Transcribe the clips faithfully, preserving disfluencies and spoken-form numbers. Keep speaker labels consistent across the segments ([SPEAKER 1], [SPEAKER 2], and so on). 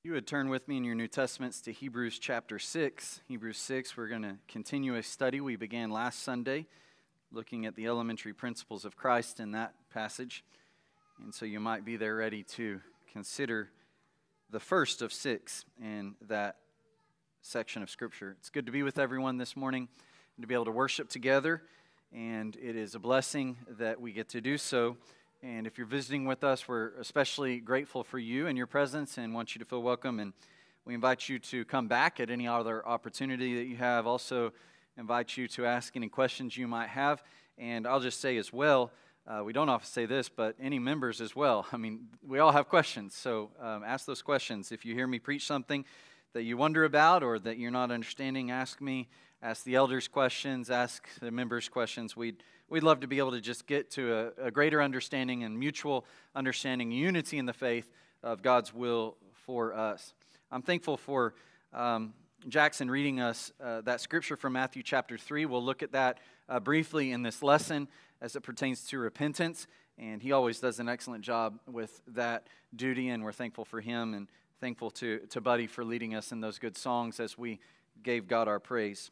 [SPEAKER 1] You would turn with me in your New Testaments to Hebrews chapter six. Hebrews six, we're going to continue a study we began last Sunday, looking at the elementary principles of Christ in that passage. And so you might be there ready to consider the first of six in that section of Scripture. It's good to be with everyone this morning and to be able to worship together. And it is a blessing that we get to do so. And if you're visiting with us, we're especially grateful for you and your presence and want you to feel welcome. And we invite you to come back at any other opportunity that you have. Also invite you to ask any questions you might have. And I'll just say as well, uh, we don't often say this, but any members as well. I mean, we all have questions. So um, ask those questions. If you hear me preach something that you wonder about or that you're not understanding, ask me. Ask the elders questions. Ask the members questions. We'd We'd love to be able to just get to a, a greater understanding and mutual understanding, unity in the faith of God's will for us. I'm thankful for um, Jackson reading us uh, that scripture from Matthew chapter three. We'll look at that uh, briefly in this lesson as it pertains to repentance. And he always does an excellent job with that duty, and we're thankful for him and thankful to, to Buddy for leading us in those good songs as we gave God our praise.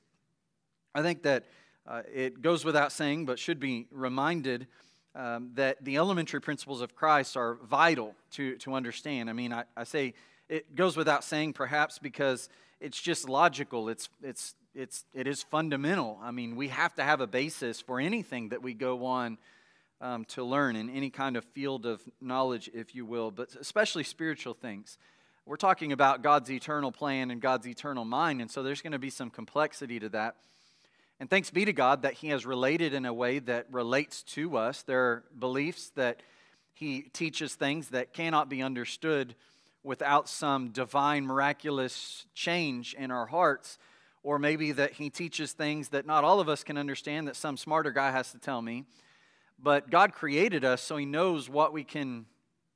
[SPEAKER 1] I think that Uh, it goes without saying, but should be reminded um, that the elementary principles of Christ are vital to, to understand. I mean, I, I say it goes without saying perhaps because it's just logical. It's, it's, it's, it is fundamental. I mean, we have to have a basis for anything that we go on um, to learn in any kind of field of knowledge, if you will, but especially spiritual things. We're talking about God's eternal plan and God's eternal mind, and so there's going to be some complexity to that. And thanks be to God that He has related in a way that relates to us. There are beliefs that He teaches things that cannot be understood without some divine, miraculous change in our hearts. Or maybe that He teaches things that not all of us can understand, that some smarter guy has to tell me. But God created us, so He knows what we can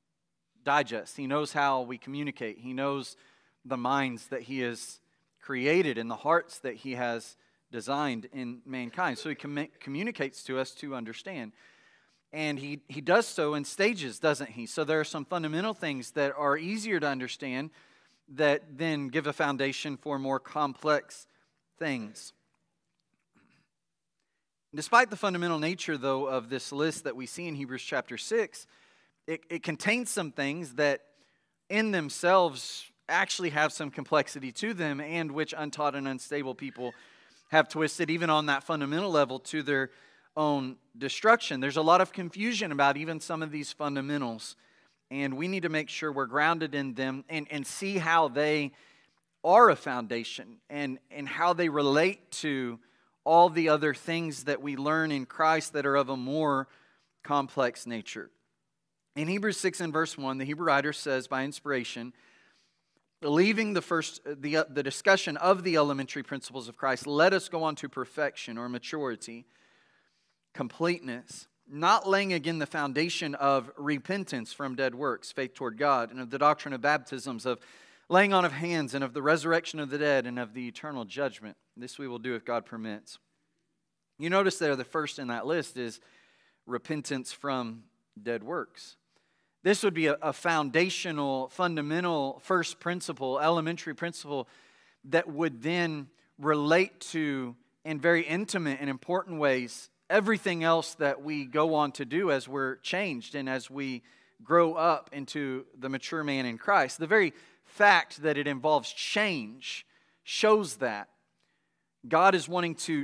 [SPEAKER 1] digest. He knows how we communicate. He knows the minds that He has created and the hearts that He has designed in mankind. So He com- communicates to us to understand. And he, he does so in stages, doesn't He? So there are some fundamental things that are easier to understand that then give a foundation for more complex things. Despite the fundamental nature, though, of this list that we see in Hebrews chapter six, it, it contains some things that in themselves actually have some complexity to them and which untaught and unstable people have twisted even on that fundamental level to their own destruction. There's a lot of confusion about even some of these fundamentals, and we need to make sure we're grounded in them and, and see how they are a foundation and, and how they relate to all the other things that we learn in Christ that are of a more complex nature. In Hebrews six and verse one, the Hebrew writer says by inspiration, leaving the first the, uh, the discussion of the elementary principles of Christ, let us go on to perfection or maturity, completeness, not laying again the foundation of repentance from dead works, faith toward God, and of the doctrine of baptisms, of laying on of hands, and of the resurrection of the dead, and of the eternal judgment. This we will do if God permits. You notice there the first in that list is repentance from dead works. This would be a, a foundational, fundamental first principle, elementary principle that would then relate to, in very intimate and important ways, everything else that we go on to do as we're changed and as we grow up into the mature man in Christ. The very fact that it involves change shows that God is wanting to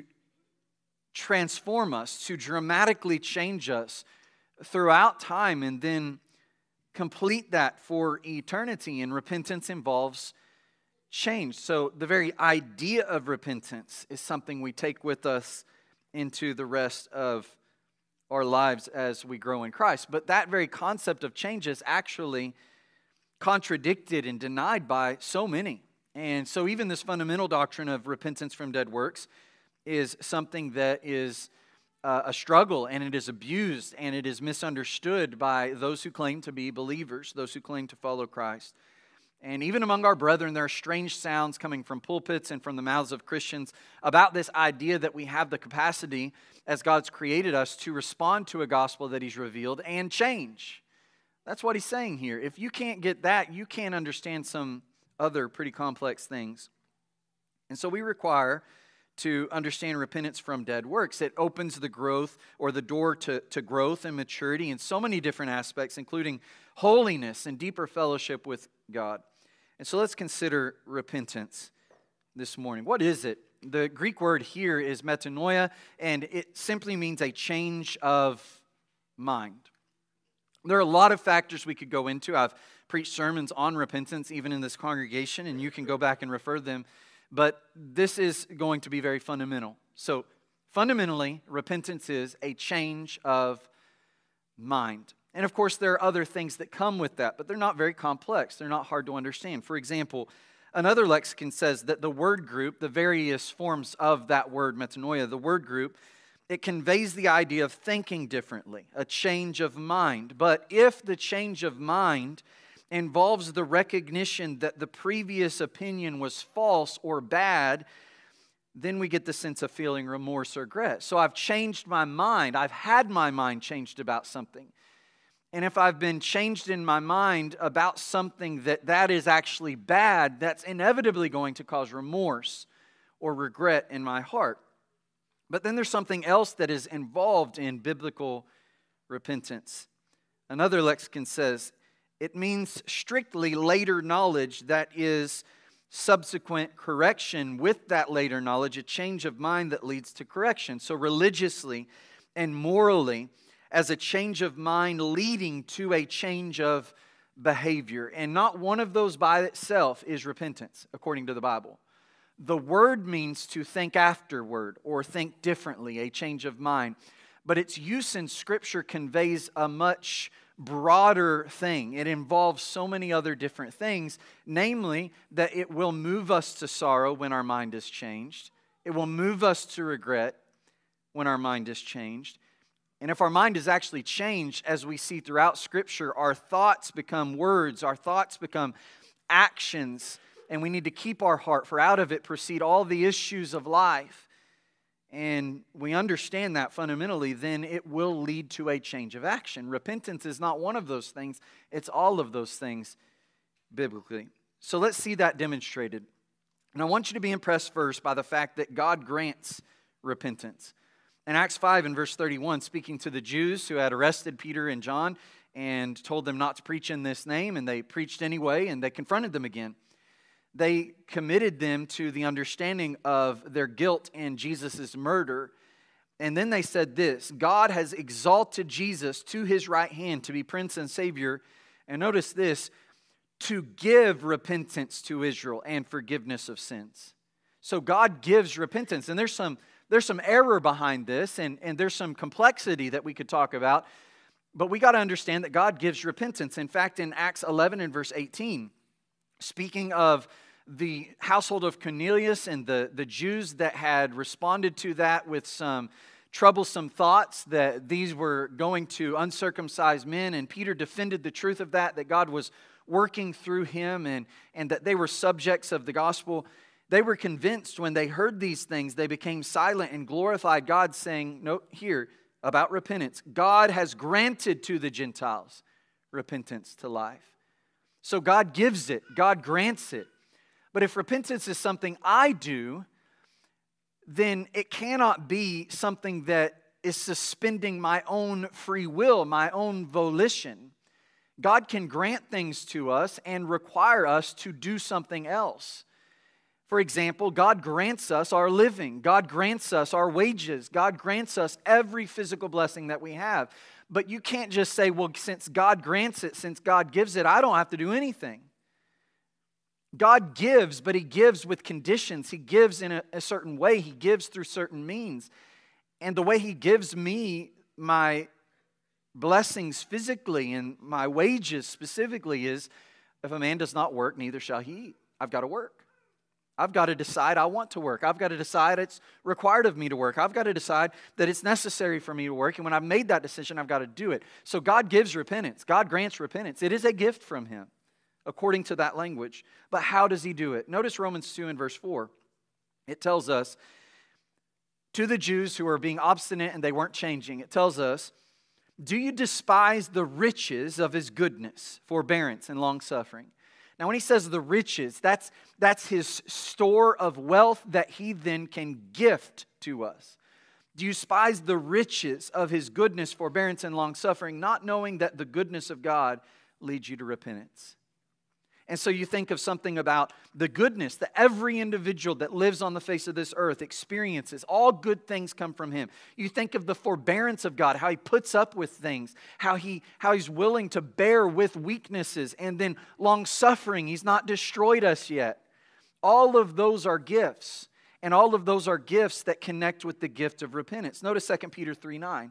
[SPEAKER 1] transform us, to dramatically change us throughout time and then complete that for eternity, and repentance involves change. So the very idea of repentance is something we take with us into the rest of our lives as we grow in Christ. But that very concept of change is actually contradicted and denied by so many. And so even this fundamental doctrine of repentance from dead works is something that is Uh, a struggle, and it is abused, and it is misunderstood by those who claim to be believers, those who claim to follow Christ. And even among our brethren, there are strange sounds coming from pulpits and from the mouths of Christians about this idea that we have the capacity, as God's created us, to respond to a gospel that He's revealed and change. That's what he's saying here. If you can't get that, you can't understand some other pretty complex things. And so we require to understand repentance from dead works. It opens the growth or the door to, to growth and maturity in so many different aspects, including holiness and deeper fellowship with God. And so let's consider repentance this morning. What is it? The Greek word here is metanoia, and it simply means a change of mind. There are a lot of factors we could go into. I've preached sermons on repentance even in this congregation, and you can go back and refer them. But this is going to be very fundamental. So fundamentally, repentance is a change of mind. And of course, there are other things that come with that, but they're not very complex. They're not hard to understand. For example, another lexicon says that the word group, the various forms of that word metanoia, the word group, it conveys the idea of thinking differently, a change of mind. But if the change of mind involves the recognition that the previous opinion was false or bad, then we get the sense of feeling remorse or regret. So I've changed my mind. I've had my mind changed about something. And if I've been changed in my mind about something that that is actually bad, that's inevitably going to cause remorse or regret in my heart. But then there's something else that is involved in biblical repentance. Another lexicon says, it means strictly later knowledge that is subsequent correction with that later knowledge, a change of mind that leads to correction. So religiously and morally, as a change of mind leading to a change of behavior. And not one of those by itself is repentance, according to the Bible. The word means to think afterward or think differently, a change of mind. But its use in Scripture conveys a much broader thing. It involves so many other different things, namely that it will move us to sorrow when our mind is changed. It will move us to regret when our mind is changed. And if our mind is actually changed, as we see throughout Scripture, our thoughts become words, our thoughts become actions, and we need to keep our heart, for out of it proceed all the issues of life. And we understand that fundamentally, then it will lead to a change of action. Repentance is not one of those things. It's all of those things biblically. So let's see that demonstrated. And I want you to be impressed first by the fact that God grants repentance. In Acts five and verse thirty-one, speaking to the Jews who had arrested Peter and John and told them not to preach in this name, and they preached anyway, and they confronted them again. They committed them to the understanding of their guilt in Jesus' murder. And then they said this, God has exalted Jesus to His right hand to be Prince and Savior. And notice this, to give repentance to Israel and forgiveness of sins. So God gives repentance. And there's some, there's some error behind this, and, and there's some complexity that we could talk about. But we got to understand that God gives repentance. In fact, in Acts eleven and verse eighteen, speaking of the household of Cornelius and the, the Jews that had responded to that with some troublesome thoughts that these were going to uncircumcised men, and Peter defended the truth of that, that God was working through him and, and that they were subjects of the gospel. They were convinced when they heard these things, they became silent and glorified God, saying, no, here, about repentance, God has granted to the Gentiles repentance to life. So God gives it, God grants it. But if repentance is something I do, then it cannot be something that is suspending my own free will, my own volition. God can grant things to us and require us to do something else. For example, God grants us our living. God grants us our wages. God grants us every physical blessing that we have. But you can't just say, well, since God grants it, since God gives it, I don't have to do anything. God gives, but He gives with conditions. He gives in a, a certain way. He gives through certain means. And the way He gives me my blessings physically and my wages specifically is, if a man does not work, neither shall he eat. I've got to work. I've got to decide I want to work. I've got to decide it's required of me to work. I've got to decide that it's necessary for me to work. And when I've made that decision, I've got to do it. So God gives repentance. God grants repentance. It is a gift from Him, according to that language. But how does He do it? Notice Romans two and verse four. It tells us, to the Jews who are being obstinate and they weren't changing, it tells us, do you despise the riches of His goodness, forbearance, and long-suffering, Now, when he says the riches, that's, that's his store of wealth that he then can gift to us. Do you despise the riches of his goodness, forbearance, and long-suffering, not knowing that the goodness of God leads you to repentance? And so you think of something about the goodness that every individual that lives on the face of this earth experiences. All good things come from him. You think of the forbearance of God, how he puts up with things, how he how he's willing to bear with weaknesses, and then long-suffering. He's not destroyed us yet. All of those are gifts, and all of those are gifts that connect with the gift of repentance. Notice Second Peter three nine.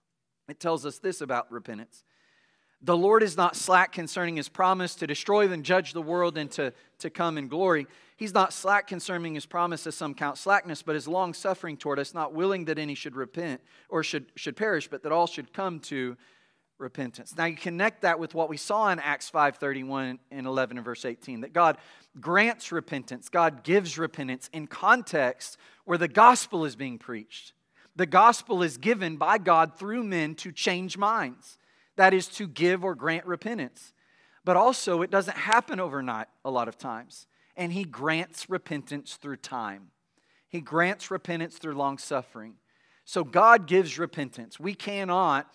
[SPEAKER 1] It tells us this about repentance. The Lord is not slack concerning his promise to destroy and judge the world and to, to come in glory. He's not slack concerning his promise, as some count slackness, but is long-suffering toward us, not willing that any should repent or should, should perish, but that all should come to repentance. Now you connect that with what we saw in Acts five thirty-one and eleven and verse eighteen, that God grants repentance, God gives repentance in context where the gospel is being preached. The gospel is given by God through men to change minds. That is to give or grant repentance. But also, it doesn't happen overnight a lot of times. And he grants repentance through time. He grants repentance through long suffering. So God gives repentance. We cannot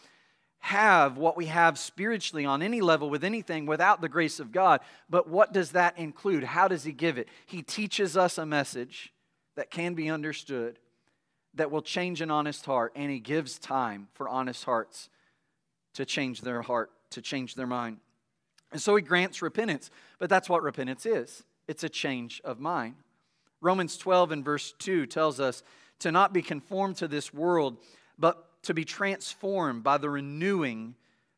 [SPEAKER 1] have what we have spiritually on any level with anything without the grace of God. But what does that include? How does he give it? He teaches us a message that can be understood, that will change an honest heart. And he gives time for honest hearts to change their heart, to change their mind. And so he grants repentance. But that's what repentance is. It's a change of mind. Romans twelve and verse two tells us to not be conformed to this world, but to be transformed by the renewing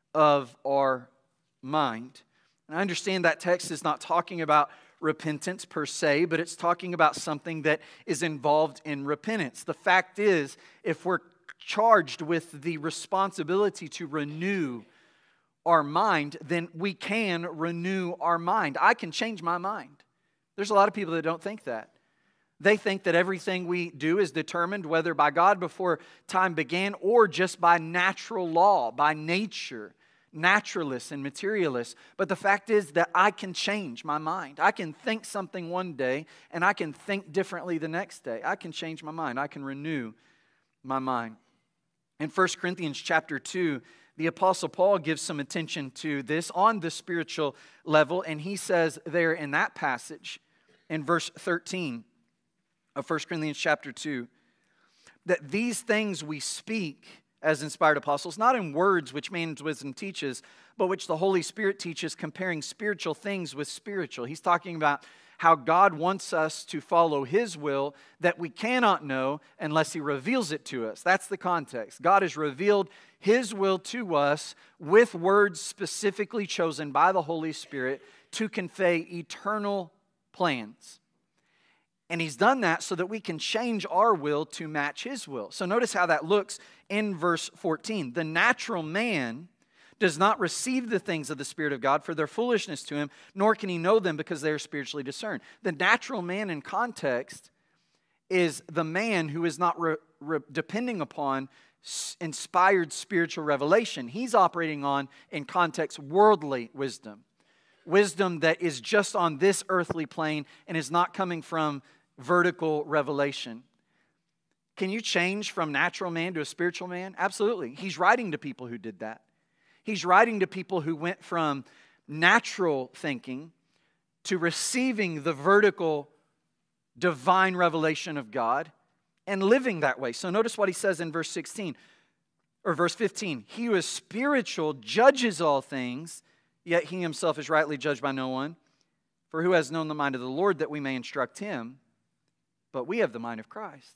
[SPEAKER 1] of our mind. And I understand that text is not talking about repentance per se, but it's talking about something that is involved in repentance. The fact is, if we're charged with the responsibility to renew our mind, then we can renew our mind. I can change my mind. There's a lot of people that don't think that. They think that everything we do is determined whether by God before time began or just by natural law, by nature, naturalists and materialists. But the fact is that I can change my mind. I can think something one day and I can think differently the next day. I can change my mind. I can renew my mind. In First Corinthians chapter two, the Apostle Paul gives some attention to this on the spiritual level, and he says there in that passage, in verse thirteen of First Corinthians chapter two, that these things we speak as inspired apostles, not in words which man's wisdom teaches, but which the Holy Spirit teaches, comparing spiritual things with spiritual. He's talking about how God wants us to follow His will that we cannot know unless He reveals it to us. That's the context. God has revealed His will to us with words specifically chosen by the Holy Spirit to convey eternal plans. And He's done that so that we can change our will to match His will. So notice how that looks in verse fourteen. The natural man does not receive the things of the Spirit of God, for their foolishness to him, nor can he know them because they are spiritually discerned. The natural man in context is the man who is not re- re- depending upon s- inspired spiritual revelation. He's operating on, in context, worldly wisdom. Wisdom that is just on this earthly plane and is not coming from vertical revelation. Can you change from natural man to a spiritual man? Absolutely. He's writing to people who did that. He's writing to people who went from natural thinking to receiving the vertical divine revelation of God and living that way. So notice what he says in verse sixteen or verse fifteen. He who is spiritual judges all things, yet he himself is rightly judged by no one. For who has known the mind of the Lord that we may instruct him? But we have the mind of Christ.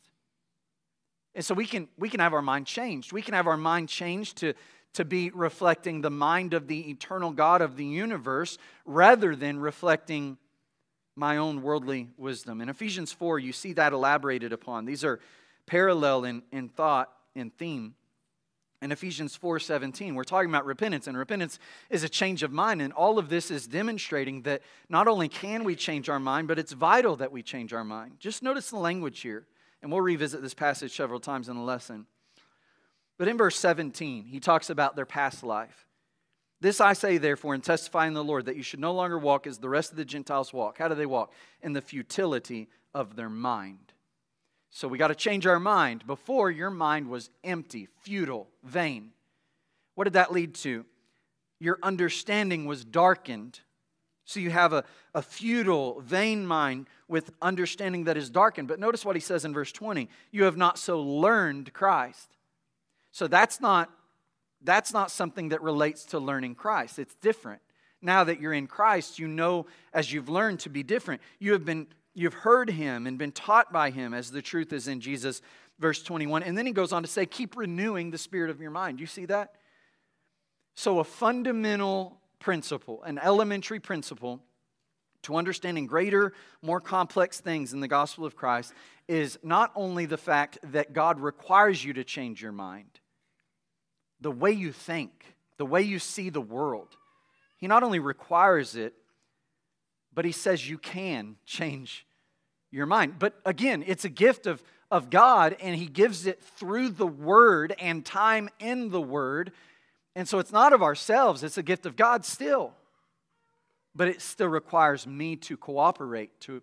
[SPEAKER 1] And so we can, we can have our mind changed. We can have our mind changed to to be reflecting the mind of the eternal God of the universe rather than reflecting my own worldly wisdom. In Ephesians four, you see that elaborated upon. These are parallel in, in thought and theme. In Ephesians four seventeen, we're talking about repentance, and repentance is a change of mind, and all of this is demonstrating that not only can we change our mind, but it's vital that we change our mind. Just notice the language here, and we'll revisit this passage several times in the lesson. But in verse seventeen, he talks about their past life. This I say, therefore, and testify in the Lord, that you should no longer walk as the rest of the Gentiles walk. How do they walk? In the futility of their mind. So we got to change our mind. Before, your mind was empty, futile, vain. What did that lead to? Your understanding was darkened. So you have a, a futile, vain mind with understanding that is darkened. But notice what he says in verse twenty. You have not so learned Christ. So that's not, that's not something that relates to learning Christ. It's different. Now that you're in Christ, you know as you've learned to be different. You have been, you've heard Him and been taught by Him as the truth is in Jesus. Verse twenty-one. And then he goes on to say, keep renewing the spirit of your mind. You see that? So a fundamental principle, an elementary principle to understanding greater, more complex things in the gospel of Christ is not only the fact that God requires you to change your mind, the way you think, the way you see the world. He not only requires it, but He says you can change your mind. But again, it's a gift of, of God, and He gives it through the Word and time in the Word. And so it's not of ourselves, it's a gift of God still. But it still requires me to cooperate, to,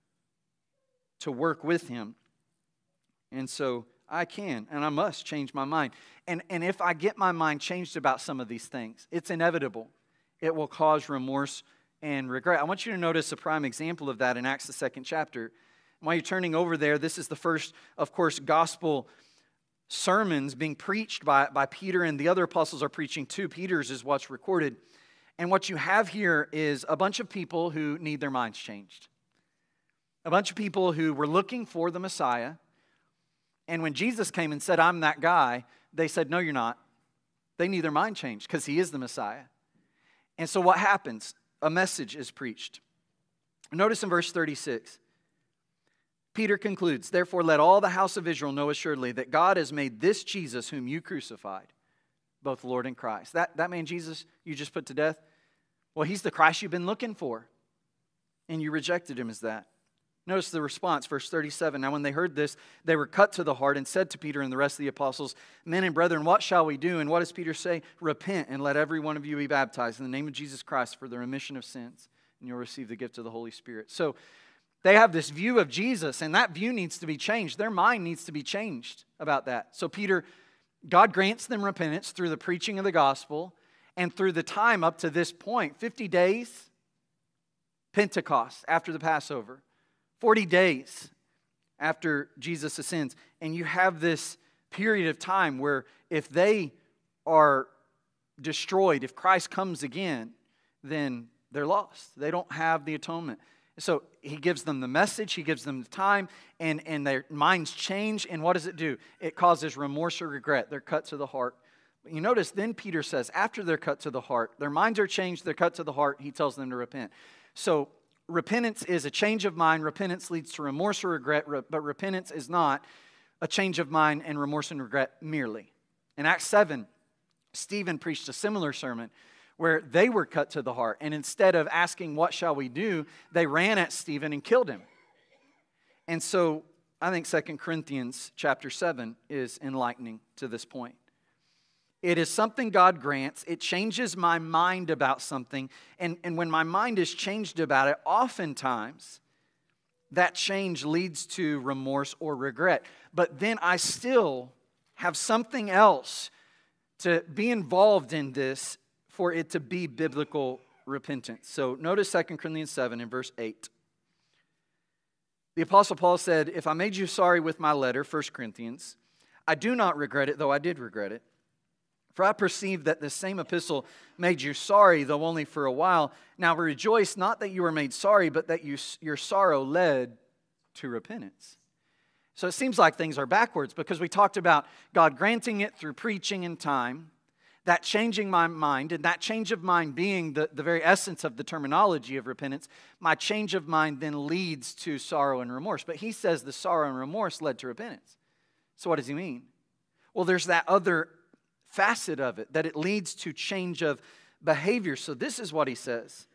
[SPEAKER 1] to work with Him. And so I can and I must change my mind. And, and if I get my mind changed about some of these things, it's inevitable. It will cause remorse and regret. I want you to notice a prime example of that in Acts, the second chapter. While you're turning over there, this is the first, of course, gospel sermons being preached by, by Peter, and the other apostles are preaching too. Peter's is what's recorded. And what you have here is a bunch of people who need their minds changed. A bunch of people who were looking for the Messiah. And when Jesus came and said, I'm that guy, they said, no, you're not. They need their mind changed because He is the Messiah. And so what happens? A message is preached. Notice in verse thirty-six. Peter concludes, therefore let all the house of Israel know assuredly that God has made this Jesus whom you crucified, both Lord and Christ. That, that man Jesus you just put to death, well, He's the Christ you've been looking for. And you rejected Him as that. Notice the response, verse thirty-seven. Now when they heard this, they were cut to the heart and said to Peter and the rest of the apostles, men and brethren, what shall we do? And what does Peter say? Repent and let every one of you be baptized in the name of Jesus Christ for the remission of sins, and you'll receive the gift of the Holy Spirit. So they have this view of Jesus, and that view needs to be changed. Their mind needs to be changed about that. So Peter, God grants them repentance through the preaching of the gospel and through the time up to this point, fifty days, Pentecost after the Passover, forty days after Jesus ascends. And you have this period of time where if they are destroyed, if Christ comes again, then they're lost. They don't have the atonement. So He gives them the message, He gives them the time, and, and their minds change. And what does it do? It causes remorse or regret. They're cut to the heart. But you notice then Peter says, after they're cut to the heart, their minds are changed, they're cut to the heart, he tells them to repent. So repentance is a change of mind. Repentance leads to remorse or regret, but repentance is not a change of mind and remorse and regret merely. In Acts seven, Stephen preached a similar sermon where they were cut to the heart. And instead of asking, what shall we do? They ran at Stephen and killed him. And so I think Second Corinthians chapter seven is enlightening to this point. It is something God grants. It changes my mind about something. And, and when my mind is changed about it, oftentimes that change leads to remorse or regret. But then I still have something else to be involved in this for it to be biblical repentance. So notice Second Corinthians seven in verse eight. The Apostle Paul said, if I made you sorry with my letter, First Corinthians, I do not regret it, though I did regret it. For I perceive that the same epistle made you sorry, though only for a while. Now rejoice not that you were made sorry, but that you, your sorrow led to repentance. So it seems like things are backwards because we talked about God granting it through preaching and time, that changing my mind, and that change of mind being the, the very essence of the terminology of repentance. My change of mind then leads to sorrow and remorse. But he says the sorrow and remorse led to repentance. So what does he mean? Well, there's that other facet of it, that it leads to change of behavior. So this is what he says.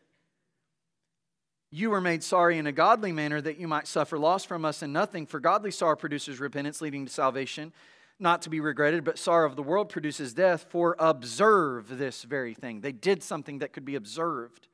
[SPEAKER 1] You were made sorry in a godly manner that you might suffer loss from us in nothing, for godly sorrow produces repentance leading to salvation, not to be regretted, but sorrow of the world produces death. For observe this very thing. They did something that could be observed.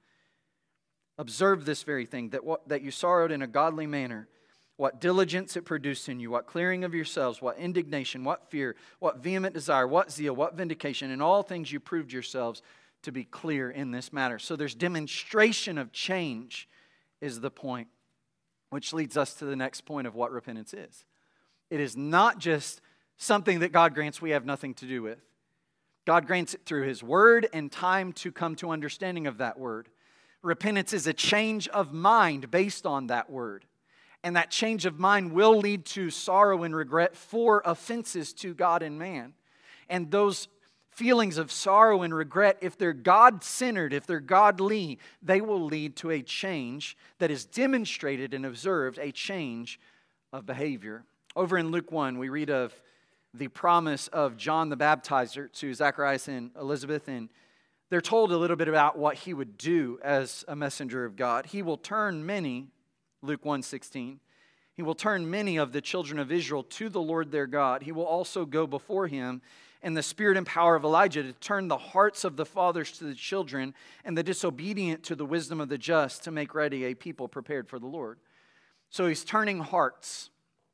[SPEAKER 1] Observe this very thing, that what, that you sorrowed in a godly manner. What diligence it produced in you, what clearing of yourselves, what indignation, what fear, what vehement desire, what zeal, what vindication. In all things you proved yourselves to be clear in this matter. So there's demonstration of change is the point, which leads us to the next point of what repentance is. It is not just something that God grants we have nothing to do with. God grants it through His Word and time to come to understanding of that Word. Repentance is a change of mind based on that Word. And that change of mind will lead to sorrow and regret for offenses to God and man. And those feelings of sorrow and regret, if they're God-centered, if they're godly, they will lead to a change that is demonstrated and observed, a change of behavior. Over in Luke one, we read of the promise of John the Baptizer to Zacharias and Elizabeth, and they're told a little bit about what he would do as a messenger of God. He will turn many, Luke one sixteen, he will turn many of the children of Israel to the Lord their God. He will also go before him in the spirit and power of Elijah to turn the hearts of the fathers to the children and the disobedient to the wisdom of the just, to make ready a people prepared for the Lord. So he's turning hearts.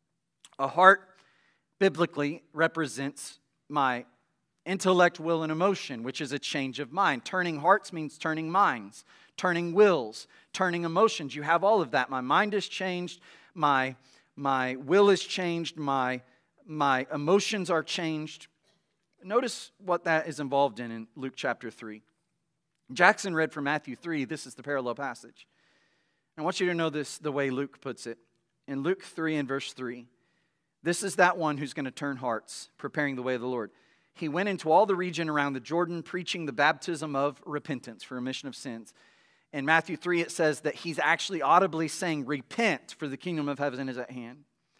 [SPEAKER 1] A heart biblically represents my intellect, will, and emotion, which is a change of mind. Turning hearts means turning minds, turning wills, turning emotions. You have all of that. My mind is changed. My, my will is changed. My, my emotions are changed. Notice what that is involved in in Luke chapter three. Jackson read from Matthew three. This is the parallel passage. I want you to know this the way Luke puts it. In Luke three and verse three, this is that one who's going to turn hearts, preparing the way of the Lord. He went into all the region around the Jordan, preaching the baptism of repentance for remission of sins. In Matthew three, it says that he's actually audibly saying, repent, for the kingdom of heaven is at hand.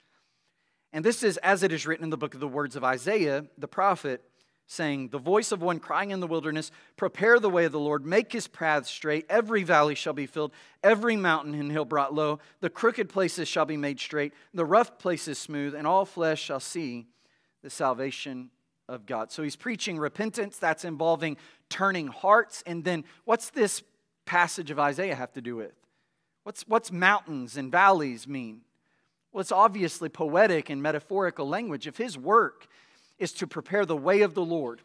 [SPEAKER 1] And this is as it is written in the book of the words of Isaiah, the prophet, saying, the voice of one crying in the wilderness, prepare the way of the Lord, make His paths straight, every valley shall be filled, every mountain and hill brought low, the crooked places shall be made straight, the rough places smooth, and all flesh shall see the salvation of God. So he's preaching repentance, that's involving turning hearts. And then what's this passage of Isaiah have to do with? What's, what's mountains and valleys mean? Well, it's obviously poetic and metaphorical language. If his work is to prepare the way of the Lord,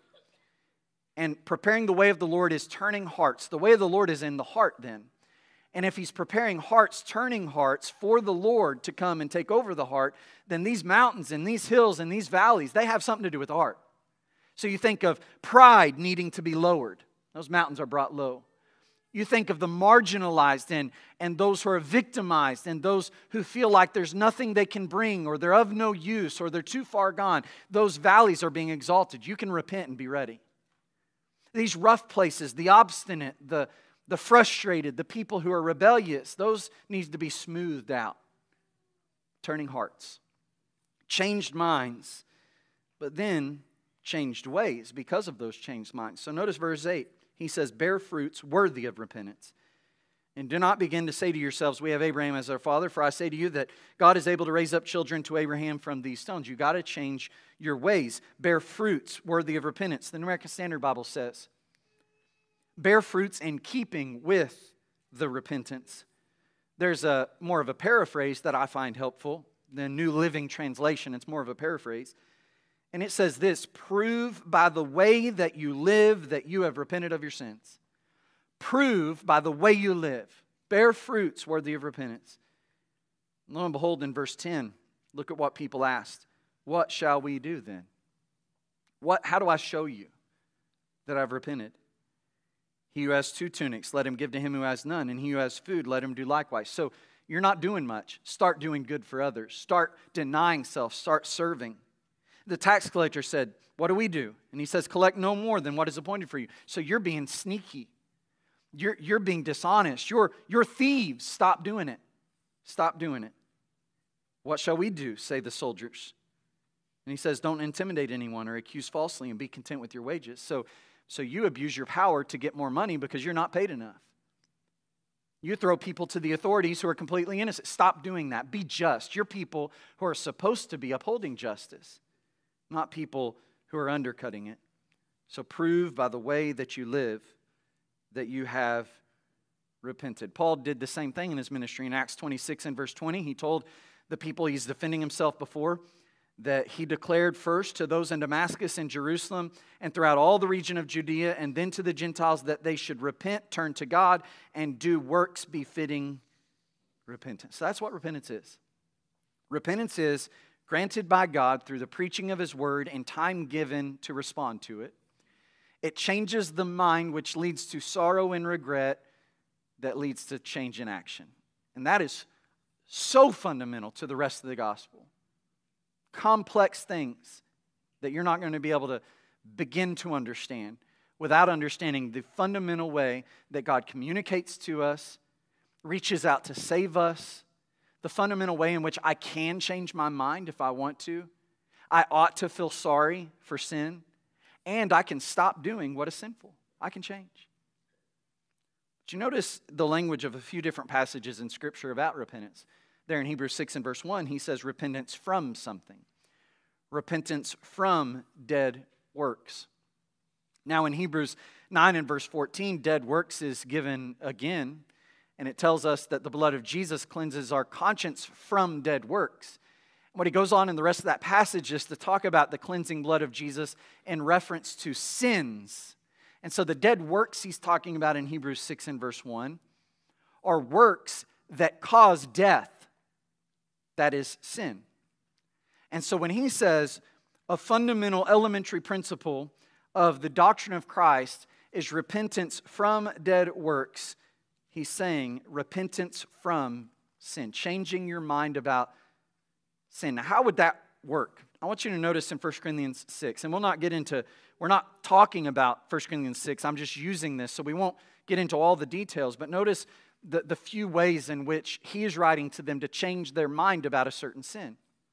[SPEAKER 1] and preparing the way of the Lord is turning hearts, the way of the Lord is in the heart then. And if he's preparing hearts, turning hearts for the Lord to come and take over the heart, then these mountains and these hills and these valleys, they have something to do with the heart. So you think of pride needing to be lowered. Those mountains are brought low. You think of the marginalized and, and those who are victimized and those who feel like there's nothing they can bring or they're of no use or they're too far gone. Those valleys are being exalted. You can repent and be ready. These rough places, the obstinate, the, the frustrated, the people who are rebellious, those need to be smoothed out. Turning hearts. Changed minds. But then changed ways because of those changed minds. So notice verse eight. He says, bear fruits worthy of repentance. And do not begin to say to yourselves, we have Abraham as our father. For I say to you that God is able to raise up children to Abraham from these stones. You've got to change your ways. Bear fruits worthy of repentance. The New American Standard Bible says, bear fruits in keeping with the repentance. There's a more of a paraphrase that I find helpful. The New Living Translation, it's more of a paraphrase. And it says this, prove by the way that you live that you have repented of your sins. Prove by the way you live. Bear fruits worthy of repentance. Lo and behold, in verse ten, look at what people asked. What shall we do then? What? How do I show you that I've repented? He who has two tunics, let him give to him who has none. And he who has food, let him do likewise. So you're not doing much. Start doing good for others. Start denying self. Start serving. The tax collector said, what do we do? And he says, collect no more than what is appointed for you. So you're being sneaky. You're, you're being dishonest. You're, you're thieves. Stop doing it. Stop doing it. What shall we do, say the soldiers? And he says, don't intimidate anyone or accuse falsely and be content with your wages. So, so you abuse your power to get more money because you're not paid enough. You throw people to the authorities who are completely innocent. Stop doing that. Be just. You're people who are supposed to be upholding justice. not people who are undercutting it. So prove by the way that you live that you have repented. Paul did the same thing in his ministry. In Acts twenty-six and verse twenty, he told the people he's defending himself before that he declared first to those in Damascus and Jerusalem and throughout all the region of Judea and then to the Gentiles that they should repent, turn to God, and do works befitting repentance. So that's what repentance is. Repentance is granted by God through the preaching of His Word and time given to respond to it. It changes the mind, which leads to sorrow and regret that leads to change in action. And that is so fundamental to the rest of the gospel. Complex things that you're not going to be able to begin to understand without understanding the fundamental way that God communicates to us, reaches out to save us, the fundamental way in which I can change my mind if I want to. I ought to feel sorry for sin, and I can stop doing what is sinful. I can change. But you notice the language of a few different passages in Scripture about repentance. There in Hebrews six and verse one, he says repentance from something. Repentance from dead works. Now in Hebrews nine and verse fourteen, dead works is given again. And it tells us that the blood of Jesus cleanses our conscience from dead works. And what he goes on in the rest of that passage is to talk about the cleansing blood of Jesus in reference to sins. And so the dead works he's talking about in Hebrews six and verse one are works that cause death. That is sin. And so when he says a fundamental elementary principle of the doctrine of Christ is repentance from dead works, he's saying repentance from sin, changing your mind about sin. Now, how would that work? I want you to notice in First Corinthians six, and we'll not get into, we're not talking about First Corinthians six, I'm just using this, so we won't get into all the details, but notice the, the few ways in which he is writing to them to change their mind about a certain sin.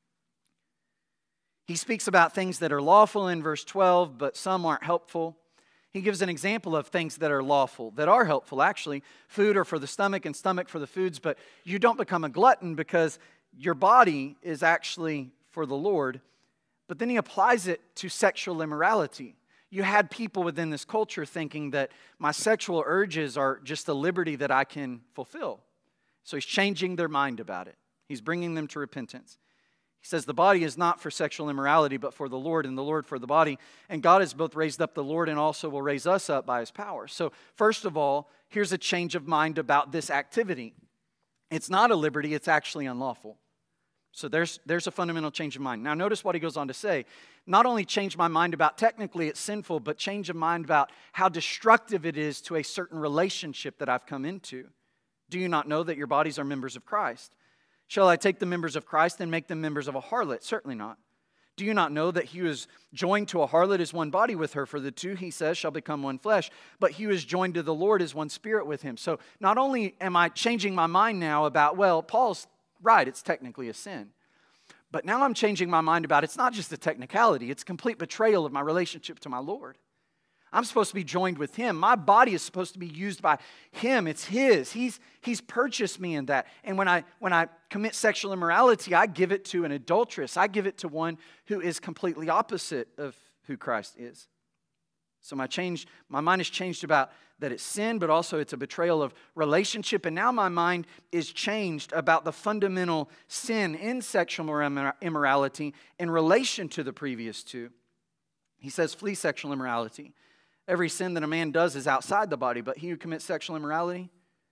[SPEAKER 1] He speaks about things that are lawful in verse twelve, but some aren't helpful. He gives an example of things that are lawful, that are helpful actually. Food are for the stomach and stomach for the foods, but you don't become a glutton because your body is actually for the Lord. But then he applies it to sexual immorality. You had people within this culture thinking that my sexual urges are just a liberty that I can fulfill. So he's changing their mind about it. He's bringing them to repentance. He says the body is not for sexual immorality, but for the Lord, and the Lord for the body. And God has both raised up the Lord and also will raise us up by His power. So first of all, here's a change of mind about this activity. It's not a liberty, it's actually unlawful. So there's, there's a fundamental change of mind. Now notice what he goes on to say. Not only change my mind about technically it's sinful, but change of mind about how destructive it is to a certain relationship that I've come into. Do you not know that your bodies are members of Christ? Shall I take the members of Christ and make them members of a harlot? Certainly not. Do you not know that he who is joined to a harlot is one body with her? For the two, he says, shall become one flesh. But he who is joined to the Lord is one spirit with him. So not only am I changing my mind now about, well, Paul's right, it's technically a sin. But now I'm changing my mind about it's not just a technicality, it's complete betrayal of my relationship to my Lord. I'm supposed to be joined with Him. My body is supposed to be used by Him. It's His. He's, he's purchased me in that. And when I, when I commit sexual immorality, I give it to an adulteress. I give it to one who is completely opposite of who Christ is. So my change, my mind is changed about that it's sin, but also it's a betrayal of relationship. And now my mind is changed about the fundamental sin in sexual immorality in relation to the previous two. He says, flee sexual immorality. Every sin that a man does is outside the body, but he who commits sexual immorality,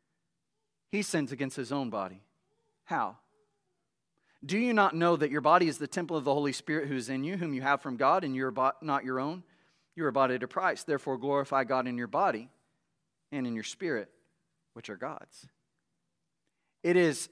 [SPEAKER 1] he sins against his own body. How? Do you not know that your body is the temple of the Holy Spirit who is in you, whom you have from God, and you are not your own? You are bought at a price. Therefore glorify God in your body and in your spirit, which are God's. It is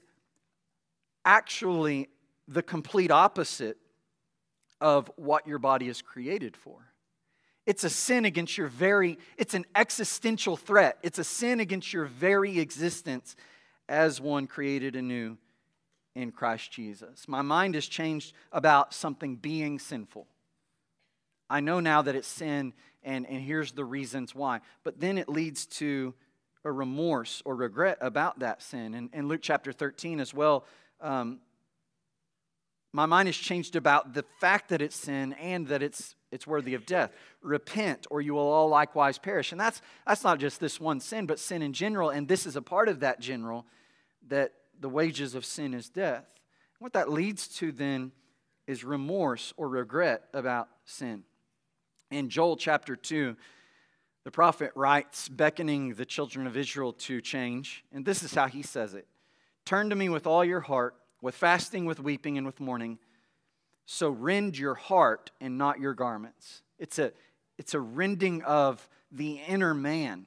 [SPEAKER 1] actually the complete opposite of what your body is created for. It's a sin against your very, it's an existential threat. It's a sin against your very existence as one created anew in Christ Jesus. My mind is changed about something being sinful. I know now that it's sin, and, and here's the reasons why. But then it leads to a remorse or regret about that sin. And in Luke chapter thirteen as well, um, My mind is changed about the fact that it's sin and that it's it's worthy of death. Repent, or you will all likewise perish. And that's that's not just this one sin, but sin in general. And this is a part of that general, that the wages of sin is death. What that leads to then is remorse or regret about sin. In Joel chapter two, the prophet writes, beckoning the children of Israel to change. And this is how he says it. Turn to me with all your heart, with fasting, with weeping, and with mourning. So rend your heart and not your garments. It's a, it's a rending of the inner man.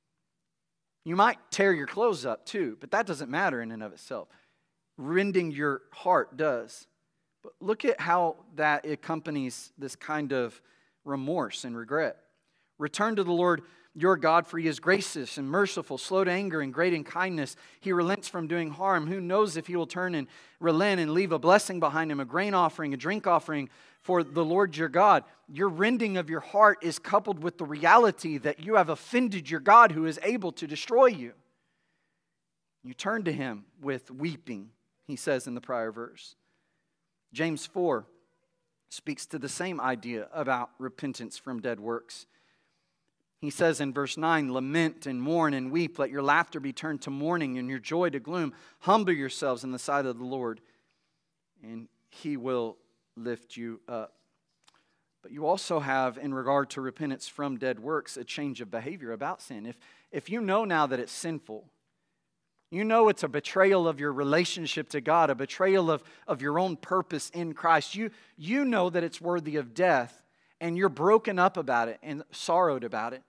[SPEAKER 1] You might tear your clothes up too, but that doesn't matter in and of itself. Rending your heart does. But look at how that accompanies this kind of remorse and regret. Return to the Lord your God, for He is gracious and merciful, slow to anger and great in kindness. He relents from doing harm. Who knows if He will turn and relent and leave a blessing behind Him, a grain offering, a drink offering for the Lord your God. Your rending of your heart is coupled with the reality that you have offended your God, who is able to destroy you. You turn to Him with weeping, he says in the prior verse. James four speaks to the same idea about repentance from dead works. He says in verse nine, lament and mourn and weep. Let your laughter be turned to mourning and your joy to gloom. Humble yourselves in the sight of the Lord, and He will lift you up. But you also have, in regard to repentance from dead works, a change of behavior about sin. If, if you know now that it's sinful, you know it's a betrayal of your relationship to God, a betrayal of, of your own purpose in Christ. You, you know that it's worthy of death, and you're broken up about it and sorrowed about it.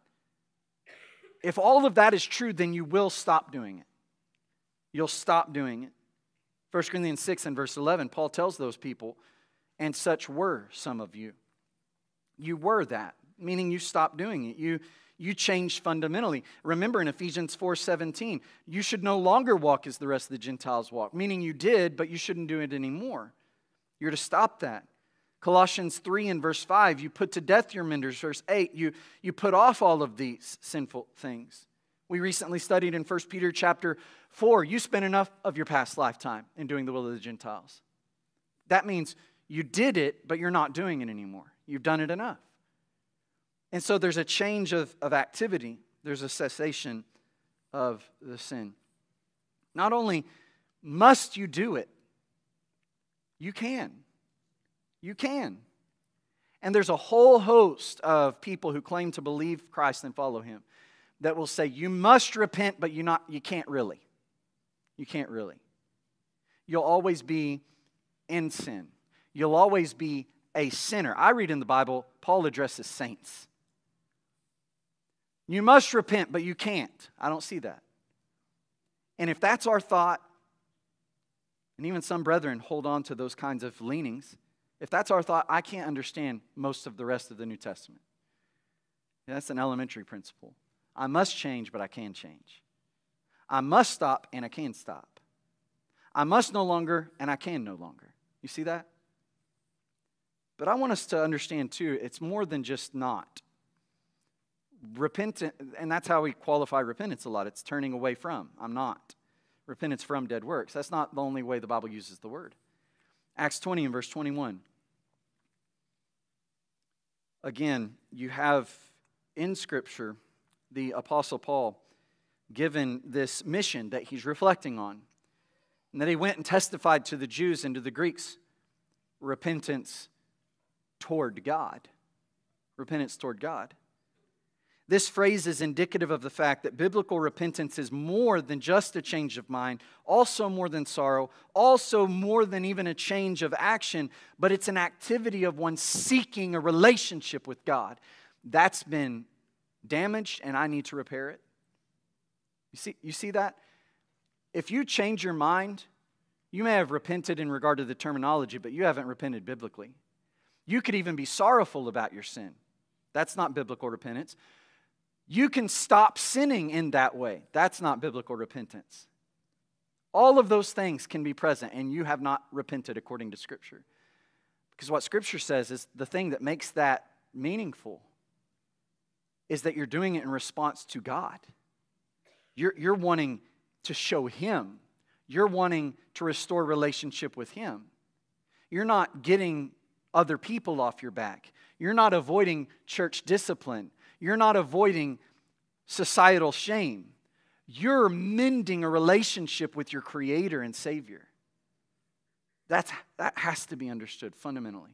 [SPEAKER 1] If all of that is true, then you will stop doing it. You'll stop doing it. First Corinthians six and verse eleven, Paul tells those people, and such were some of you. You were that, meaning you stopped doing it. You, you changed fundamentally. Remember in Ephesians four seventeen, you should no longer walk as the rest of the Gentiles walk, meaning you did, but you shouldn't do it anymore. You're to stop that. Colossians three and verse five, you put to death your members. Verse eight, you, you put off all of these sinful things. We recently studied in First Peter chapter four, you spent enough of your past lifetime in doing the will of the Gentiles. That means you did it, but you're not doing it anymore. You've done it enough. And so there's a change of, of activity. There's a cessation of the sin. Not only must you do it, you can. You can. And there's a whole host of people who claim to believe Christ and follow Him that will say, you must repent, but you not you can't really. You can't really. You'll always be in sin. You'll always be a sinner. I read in the Bible, Paul addresses saints. You must repent, but you can't. I don't see that. And if that's our thought, and even some brethren hold on to those kinds of leanings, if that's our thought, I can't understand most of the rest of the New Testament. That's an elementary principle. I must change, but I can change. I must stop, and I can stop. I must no longer, and I can no longer. You see that? But I want us to understand, too, it's more than just not. Repentance, and that's how we qualify repentance a lot. It's turning away from. I'm not. Repentance from dead works. That's not the only way the Bible uses the word. Acts twenty and verse twenty-one. Again, you have in Scripture the Apostle Paul given this mission that he's reflecting on. And that he went and testified to the Jews and to the Greeks. Repentance toward God. Repentance toward God. This phrase is indicative of the fact that biblical repentance is more than just a change of mind, also more than sorrow, also more than even a change of action, but it's an activity of one seeking a relationship with God. That's been damaged, and I need to repair it. You see, you see that? If you change your mind, you may have repented in regard to the terminology, but you haven't repented biblically. You could even be sorrowful about your sin. That's not biblical repentance. You can stop sinning in that way. That's not biblical repentance. All of those things can be present, and you have not repented according to Scripture. Because what Scripture says is the thing that makes that meaningful is that you're doing it in response to God. You're, you're wanting to show Him. You're wanting to restore relationship with Him. You're not getting other people off your back. You're not avoiding church discipline. You're not avoiding societal shame. You're mending a relationship with your Creator and Savior. That's, that has to be understood fundamentally.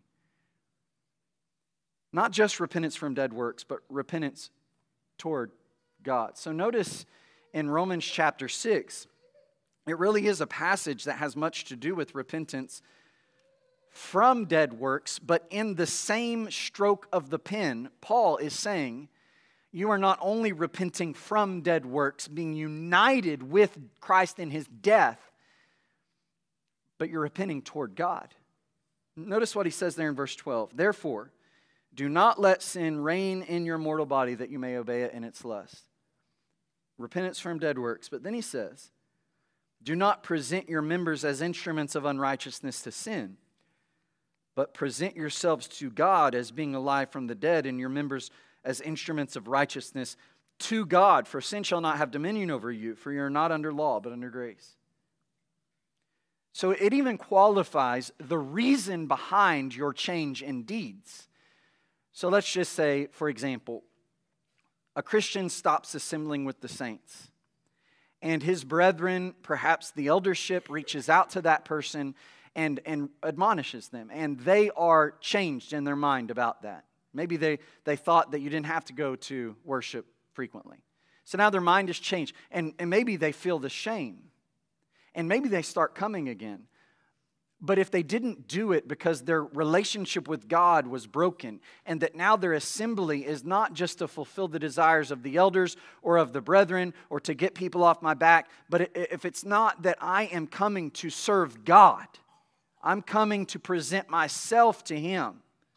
[SPEAKER 1] Not just repentance from dead works, but repentance toward God. So notice in Romans chapter six, it really is a passage that has much to do with repentance from dead works, but in the same stroke of the pen, Paul is saying, you are not only repenting from dead works, being united with Christ in His death, but you're repenting toward God. Notice what he says there in verse twelve. Therefore, do not let sin reign in your mortal body that you may obey it in its lust. Repentance from dead works. But then he says, do not present your members as instruments of unrighteousness to sin, but present yourselves to God as being alive from the dead, and your members as instruments of righteousness to God. For sin shall not have dominion over you, for you are not under law, but under grace. So it even qualifies the reason behind your change in deeds. So let's just say, for example, a Christian stops assembling with the saints, and his brethren, perhaps the eldership, reaches out to that person and, and admonishes them, and they are changed in their mind about that. Maybe they, they thought that you didn't have to go to worship frequently. So now their mind has changed, and, and maybe they feel the shame, and maybe they start coming again. But if they didn't do it because their relationship with God was broken, and that now their assembly is not just to fulfill the desires of the elders or of the brethren or to get people off my back, but if it's not that I am coming to serve God, I'm coming to present myself to Him,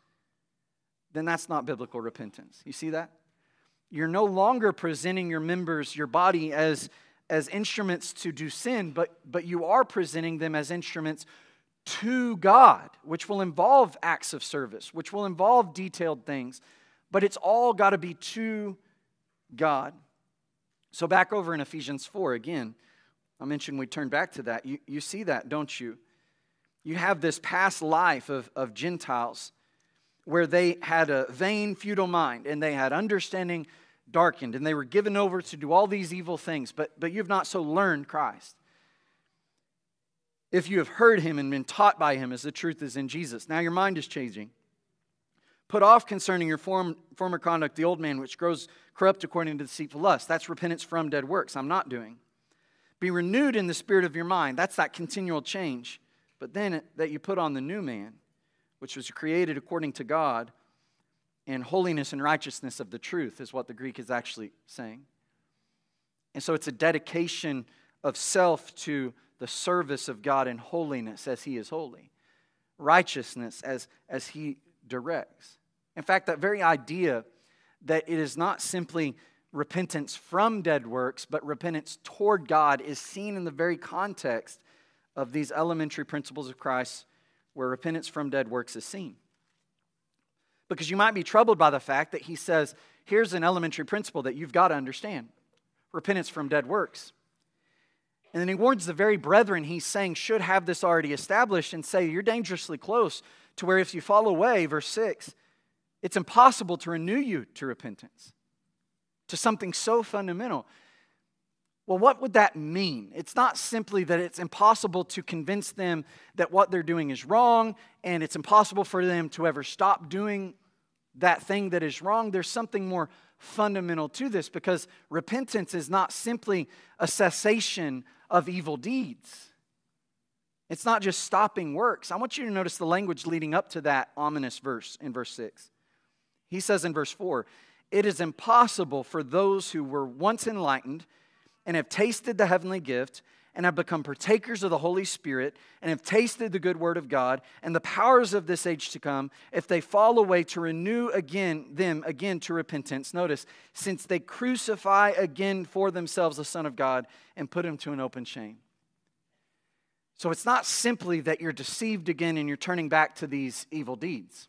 [SPEAKER 1] then that's not biblical repentance. You see that? You're no longer presenting your members, your body, as, as instruments to do sin, but, but you are presenting them as instruments to God, which will involve acts of service, which will involve detailed things, but it's all got to be to God. So back over in Ephesians four, again, I mentioned we turn back to that. You, you see that, don't you? You have this past life of, of Gentiles where they had a vain, futile mind, and they had understanding darkened, and they were given over to do all these evil things, but, but you've not so learned Christ. If you have heard Him and been taught by Him as the truth is in Jesus. Now your mind is changing. Put off concerning your form, former conduct the old man which grows corrupt according to deceitful lust. That's repentance from dead works. I'm not doing. Be renewed in the spirit of your mind. That's that continual change. But then that you put on the new man, which was created according to God in holiness and righteousness of the truth, is what the Greek is actually saying. And so it's a dedication of self to the service of God in holiness as He is holy, righteousness as, as He directs. In fact, that very idea that it is not simply repentance from dead works, but repentance toward God is seen in the very context of these elementary principles of Christ where repentance from dead works is seen. Because you might be troubled by the fact that He says, here's an elementary principle that you've got to understand. Repentance from dead works. And then He warns the very brethren He's saying should have this already established and say, you're dangerously close to where if you fall away, verse six, it's impossible to renew you to repentance, to something so fundamental. Well, what would that mean? It's not simply that it's impossible to convince them that what they're doing is wrong, and it's impossible for them to ever stop doing that thing that is wrong. There's something more fundamental to this, because repentance is not simply a cessation of evil deeds. It's not just stopping works. I want you to notice the language leading up to that ominous verse in verse six. He says in verse four, it is impossible for those who were once enlightened and have tasted the heavenly gift and have become partakers of the Holy Spirit and have tasted the good word of God and the powers of this age to come, if they fall away, to renew again them again to repentance. Notice, since they crucify again for themselves the Son of God and put Him to an open shame. So it's not simply that you're deceived again and you're turning back to these evil deeds.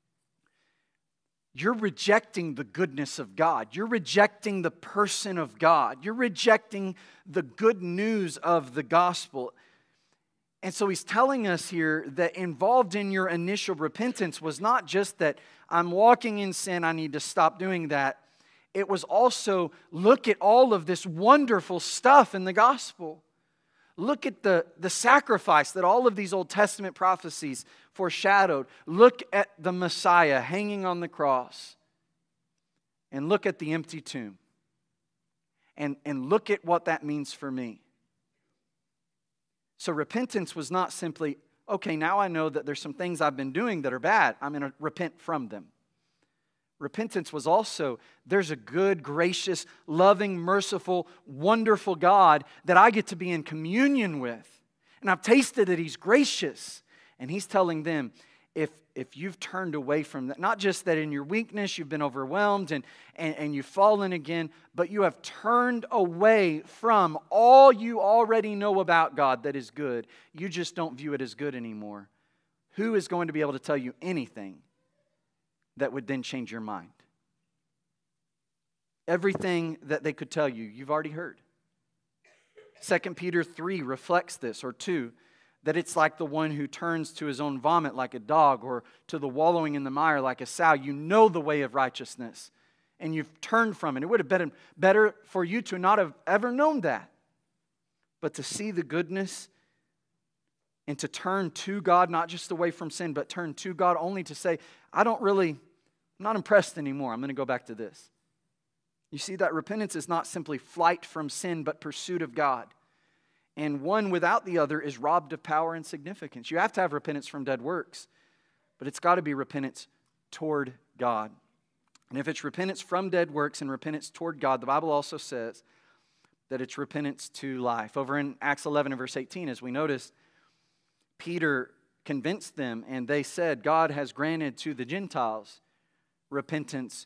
[SPEAKER 1] You're rejecting the goodness of God. You're rejecting the person of God. You're rejecting the good news of the gospel. And so he's telling us here that involved in your initial repentance was not just that I'm walking in sin, I need to stop doing that. It was also, look at all of this wonderful stuff in the gospel. Look at the, the sacrifice that all of these Old Testament prophecies foreshadowed. Look at the Messiah hanging on the cross. And look at the empty tomb. And, and look at what that means for me. So repentance was not simply, okay, now I know that there's some things I've been doing that are bad. I'm going to repent from them. Repentance was also, there's a good, gracious, loving, merciful, wonderful God that I get to be in communion with. And I've tasted that He's gracious. And He's telling them, if, if you've turned away from that, not just that in your weakness you've been overwhelmed and, and, and you've fallen again, but you have turned away from all you already know about God that is good. You just don't view it as good anymore. Who is going to be able to tell you anything that would then change your mind? Everything that they could tell you, you've already heard. Second Peter three reflects this, or two, that it's like the one who turns to his own vomit like a dog, or to the wallowing in the mire like a sow. You know the way of righteousness, and you've turned from it. It would have been better for you to not have ever known that, but to see the goodness and to turn to God, not just away from sin, but turn to God only to say, I don't really, I'm not impressed anymore. I'm going to go back to this. You see that repentance is not simply flight from sin, but pursuit of God. And one without the other is robbed of power and significance. You have to have repentance from dead works, but it's got to be repentance toward God. And if it's repentance from dead works and repentance toward God, the Bible also says that it's repentance to life. Over in Acts eleven and verse eighteen, as we notice, Peter convinced them, and they said, God has granted to the Gentiles repentance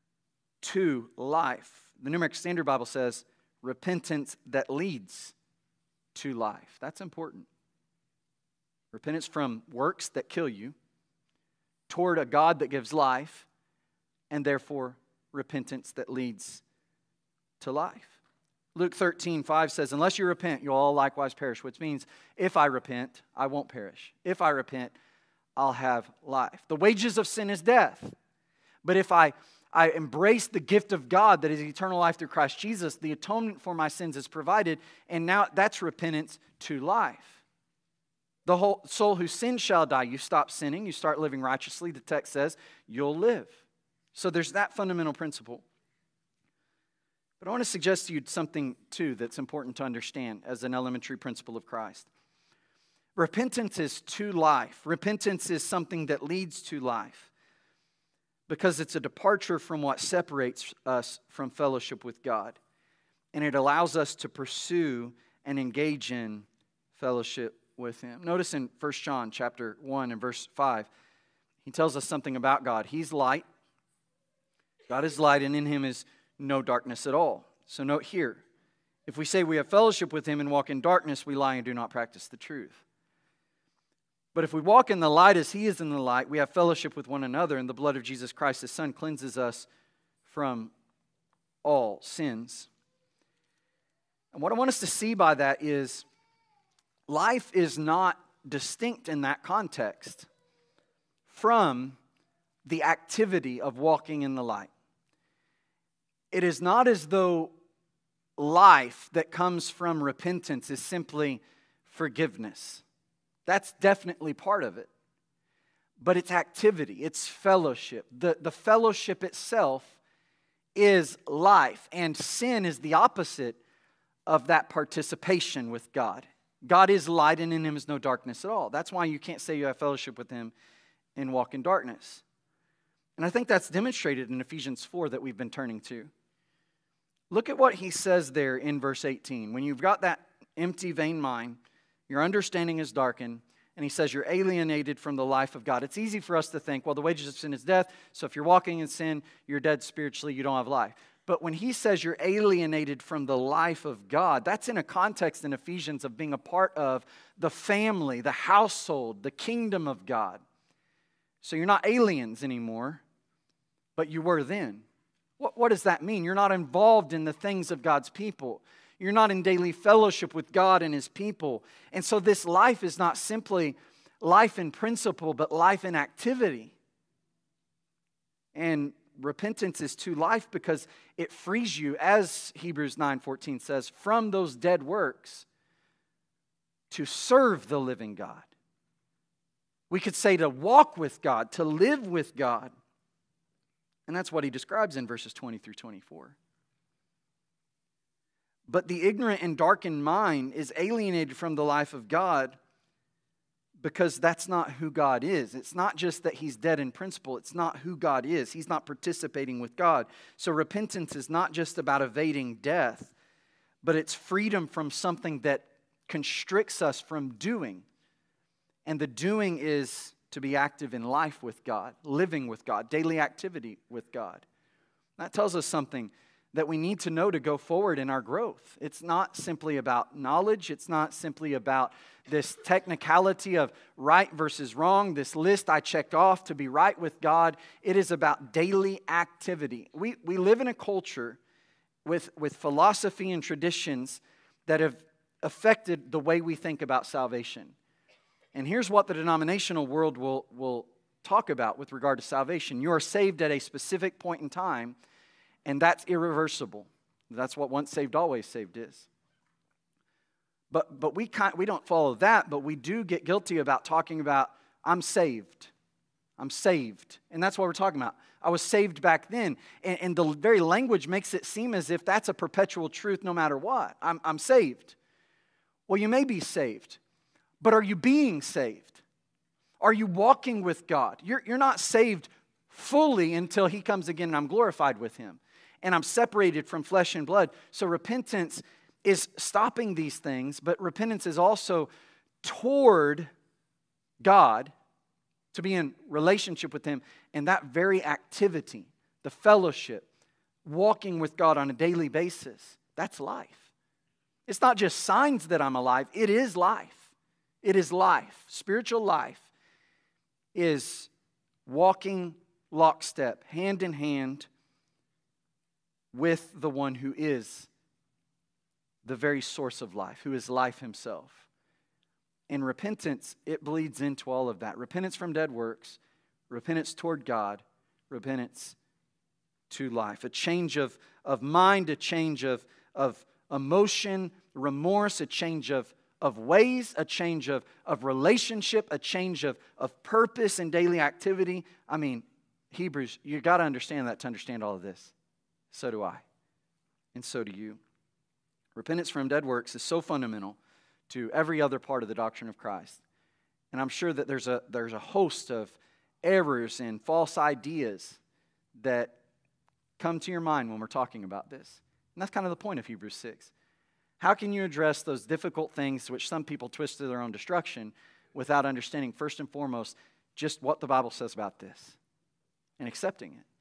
[SPEAKER 1] to life. The New American Standard Bible says, repentance that leads to life. That's important. Repentance from works that kill you toward a God that gives life, and therefore repentance that leads to life. Luke thirteen five says, unless you repent, you'll all likewise perish, which means if I repent, I won't perish. If I repent, I'll have life. The wages of sin is death. But if I, I embrace the gift of God that is eternal life through Christ Jesus, the atonement for my sins is provided, and now that's repentance to life. The whole soul who sins shall die. You stop sinning, you start living righteously, the text says, you'll live. So there's that fundamental principle. But I want to suggest to you something, too, that's important to understand as an elementary principle of Christ. Repentance is to life. Repentance is something that leads to life because it's a departure from what separates us from fellowship with God. And it allows us to pursue and engage in fellowship with Him. Notice in First John chapter one and verse five, he tells us something about God. He's light. God is light, and in Him is no darkness at all. So note here, if we say we have fellowship with Him and walk in darkness, we lie and do not practice the truth. But if we walk in the light as He is in the light, we have fellowship with one another, and the blood of Jesus Christ, His Son, cleanses us from all sins. And what I want us to see by that is life is not distinct in that context from the activity of walking in the light. It is not as though life that comes from repentance is simply forgiveness. That's definitely part of it. But it's activity, it's fellowship. The, the fellowship itself is life, and sin is the opposite of that participation with God. God is light, and in Him is no darkness at all. That's why you can't say you have fellowship with Him and walk in darkness. And I think that's demonstrated in Ephesians four that we've been turning to. Look at what he says there in verse eighteen. When you've got that empty, vain mind, your understanding is darkened, and he says you're alienated from the life of God. It's easy for us to think, well, the wages of sin is death, so if you're walking in sin, you're dead spiritually, you don't have life. But when he says you're alienated from the life of God, that's in a context in Ephesians of being a part of the family, the household, the kingdom of God. So you're not aliens anymore, but you were then. What, what does that mean? You're not involved in the things of God's people. You're not in daily fellowship with God and His people. And so this life is not simply life in principle, but life in activity. And repentance is to life because it frees you, as Hebrews nine fourteen says, from those dead works to serve the living God. We could say to walk with God, to live with God. And that's what he describes in verses twenty through twenty-four. But the ignorant and darkened mind is alienated from the life of God because that's not who God is. It's not just that He's dead in principle. It's not who God is. He's not participating with God. So repentance is not just about evading death, but it's freedom from something that constricts us from doing. And the doing is to be active in life with God, living with God, daily activity with God. That tells us something that we need to know to go forward in our growth. It's not simply about knowledge. It's not simply about this technicality of right versus wrong, this list I checked off to be right with God. It is about daily activity. We, we live in a culture with, with philosophy and traditions that have affected the way we think about salvation. And here's what the denominational world will, will talk about with regard to salvation. You are saved at a specific point in time, and that's irreversible. That's what once saved, always saved is. But, but we, can't, we don't follow that, but we do get guilty about talking about, I'm saved. I'm saved. And that's what we're talking about. I was saved back then. And, and the very language makes it seem as if that's a perpetual truth no matter what. I'm, I'm saved. Well, you may be saved, but are you being saved? Are you walking with God? You're, you're not saved fully until He comes again and I'm glorified with Him. And I'm separated from flesh and blood. So repentance is stopping these things, but repentance is also toward God, to be in relationship with Him. And that very activity, the fellowship, walking with God on a daily basis, that's life. It's not just signs that I'm alive, it is life. It is life. Spiritual life is walking lockstep, hand in hand with the one who is the very source of life, who is life Himself. And repentance, it bleeds into all of that. Repentance from dead works, repentance toward God, repentance to life. A change of, of mind, a change of, of emotion, remorse, a change of, of ways, a change of, of relationship, a change of, of purpose and daily activity. I mean, Hebrews, you've got to understand that to understand all of this. So do I. And so do you. Repentance from dead works is so fundamental to every other part of the doctrine of Christ. And I'm sure that there's a, there's a host of errors and false ideas that come to your mind when we're talking about this. And that's kind of the point of Hebrews six. How can you address those difficult things which some people twist to their own destruction without understanding, first and foremost, just what the Bible says about this and accepting it?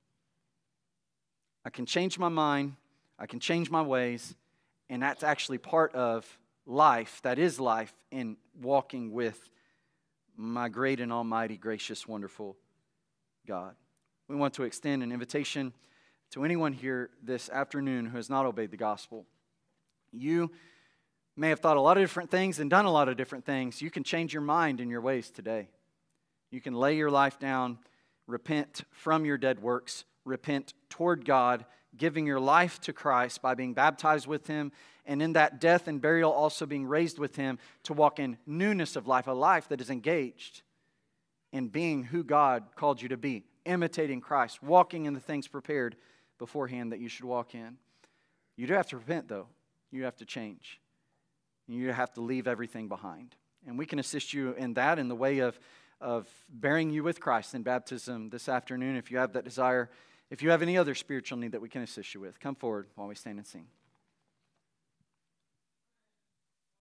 [SPEAKER 1] I can change my mind, I can change my ways, and that's actually part of life, that is life, in walking with my great and almighty, gracious, wonderful God. We want to extend an invitation to anyone here this afternoon who has not obeyed the gospel. You may have thought a lot of different things and done a lot of different things. You can change your mind and your ways today. You can lay your life down, repent from your dead works, repent toward God, giving your life to Christ by being baptized with Him, and in that death and burial also being raised with Him to walk in newness of life, a life that is engaged in being who God called you to be, imitating Christ, walking in the things prepared beforehand that you should walk in. You do have to repent, though. You have to change. You have to leave everything behind. And we can assist you in that in the way of, of bearing you with Christ in baptism this afternoon if you have that desire. If you have any other spiritual need that we can assist you with, come forward while we stand and sing.